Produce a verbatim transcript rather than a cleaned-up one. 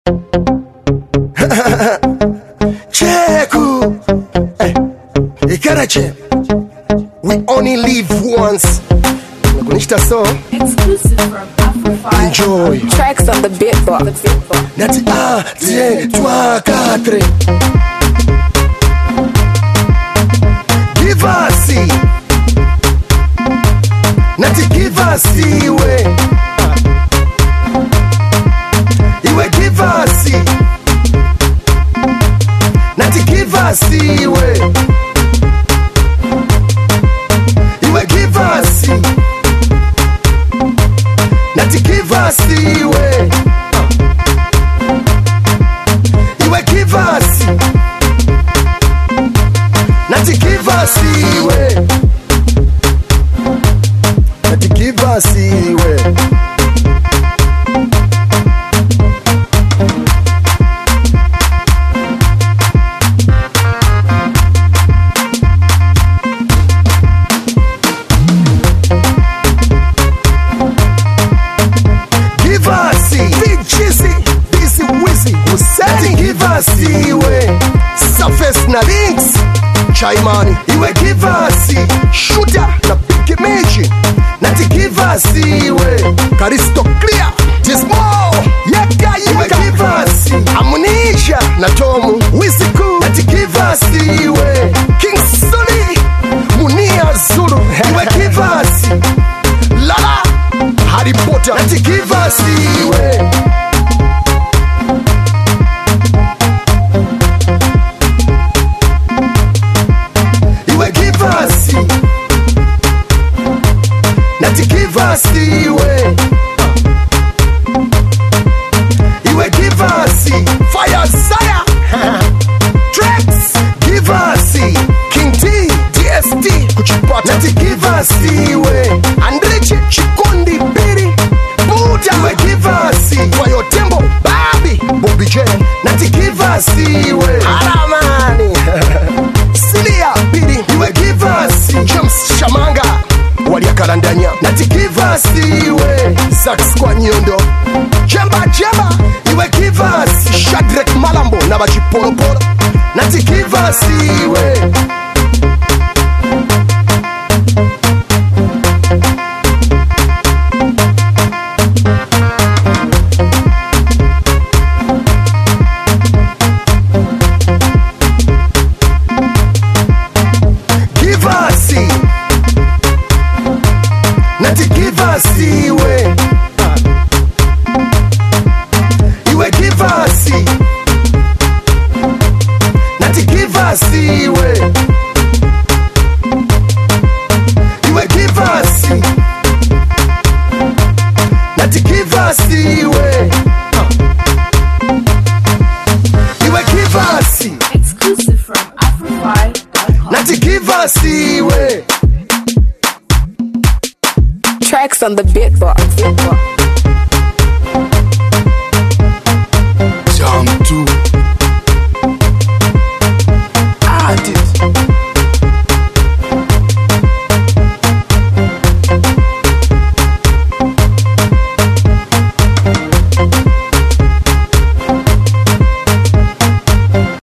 Cheku, eh, Ikarache. We only live once. Nakunishita so Exclusive from Afro enjoy. Tracks on the beatbox. Nati un, deux, trois, quatre. Give us Nati give us iwe Iwe give us Nati give us iwe Iwe give us Nati give us iwe Iwe give us Nati give us iwe Nati give us iwe Give us Big Cheesy Busy Wizzy Nati give us iwe Surface na links Chaimani Iwe give us Shooter na Big Image Nati give us iwe Karisto Clear Dismo Yeka Yeka Iwe give us Amnesia na Tomu Wisiku Nati give us iwe King Sully Munia Zulu Iwe give us Lala Harry Potter Nati give us iwe Iwe give us Nati give us iwe Iwe give us Fire Saya Tracks Give us King T D S T Kuchipata Nati give us iwe Andreche Chikondi Biri Buddha Iwe give us Fayo Tembo Babi Bobby J Nati give us iwe Aramani Silia Bidi Iwe give us James Shamanga Walia Karandanya Nati give us iwe Zax kwa Nyondo Jemba Jemba Iwe give us Shadrack Malambo Nabaji Polo Polo Nati give us iwe Give us Nati give us iwe Iwe give us Nati give us iwe Iwe give us Nati give us iwe Iwe give us Exclusive from Afro dot com. Nati give us iwe Tracks on the beatbox.